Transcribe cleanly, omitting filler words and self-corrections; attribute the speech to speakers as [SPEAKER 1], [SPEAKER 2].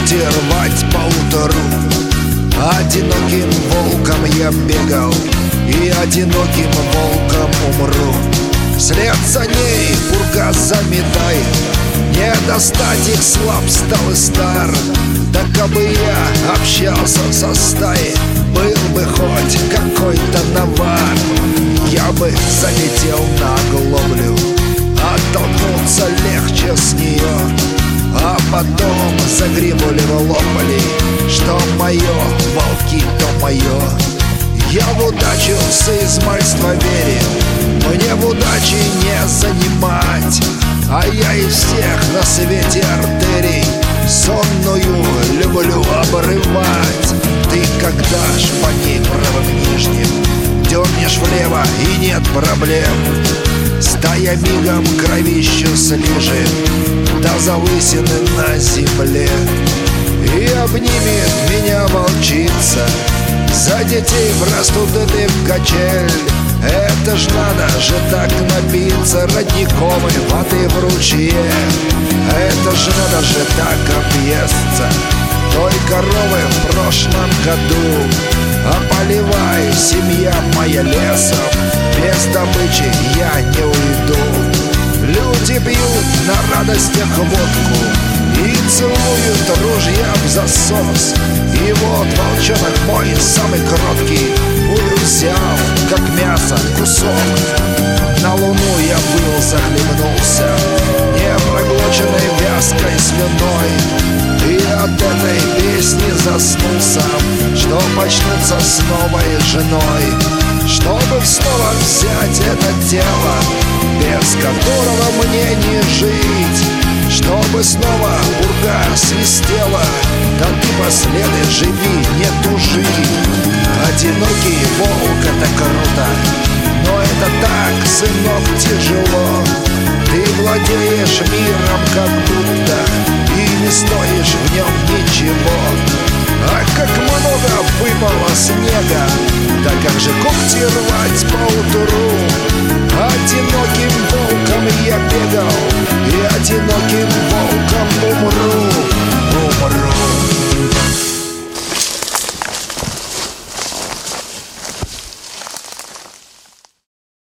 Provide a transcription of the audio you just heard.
[SPEAKER 1] когти рвать поутру. Одиноким волком я бегал, и одиноким волком умру. Вслед за ней пурга заметает, не достать их, слаб стал и стар. Да кабы я общался со стаей, был бы хоть какой-то навар, я бы залетел на глоблю, оттолкнуться легче с нее, а потом за гриву лопали, что мое, волки, то мое. Я в удачу с измальства верил, мне в удаче не занимать, а я из всех на свете артерий сонную люблю обрывать. Ты когда ж по ней правым нижним дернешь влево, и нет проблем, стая мигом кровищу слижет до залысины на земле. И обнимет меня волчица, за детей в растут и в качель. Это ж надо же так напиться родниковой воды в ручье. Это ж надо же так объесться той коровы в прошлом году. А поливай, семья моя, лесом, без добычи я не уйду. Люди пьют на радостях водку и целуют ружья в засос. И вот волчонок мой самый кроткий пулю взял, как мясо, кусок. На луну я был, захлебнулся непроглоченной вязкой слюной, и от этой песни заснул сам, что почнется с новой женой. Чтобы снова взять это тело, без которого мне не жить, чтобы снова пурга свистела, да ты последуй, живи, не тужи. Одинокий волк — это круто, но это так, сынок, тяжело. Ты владеешь миром как будто и не стоишь в нем ничего. А как много выпало снега, да как же когти рвать поутру. Одиноким волком я бегал, и одиноким волком умру.